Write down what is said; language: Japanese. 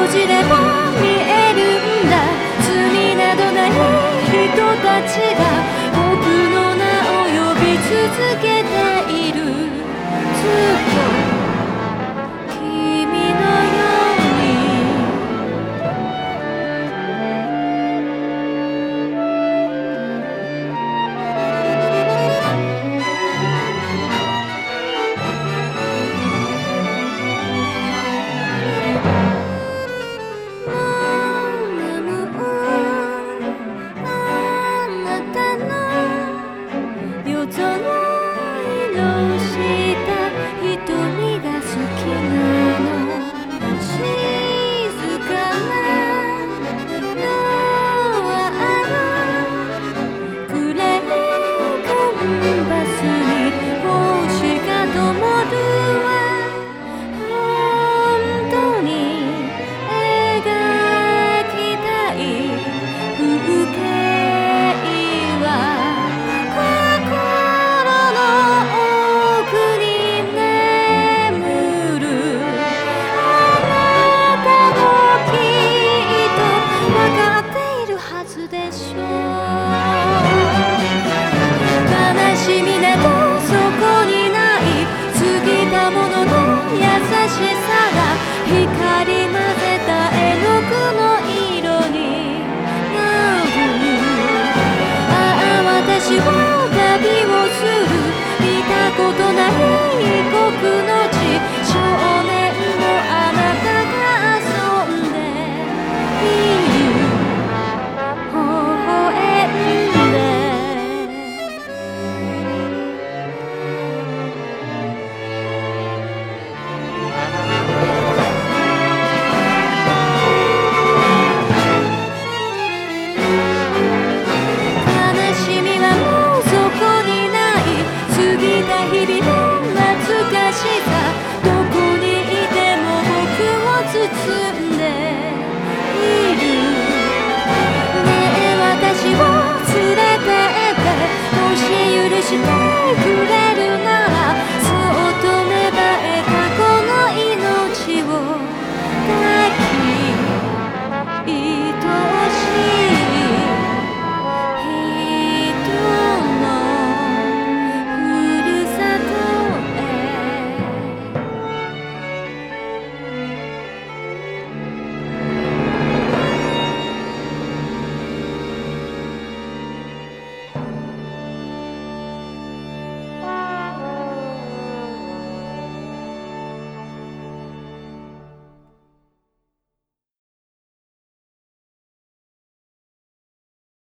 閉じれば見えるんだ。罪などない人たちが僕の名を呼び続けている。ずっと君のように夜空色した瞳が好きなの。静かな夜クレーコンパスに星が灯るわ。本当に描きたい風景はでしょう。悲しみなどそこにない。過ぎたものの優しさが光り混ぜた絵の具の色になる。ああ私は旅をする。見たことない異国の地。少年のあなたが遊んでいる。日々の懐かしさ。どこにいても僕を包んでいる。ねえ私を連れてって。もし許してくれるな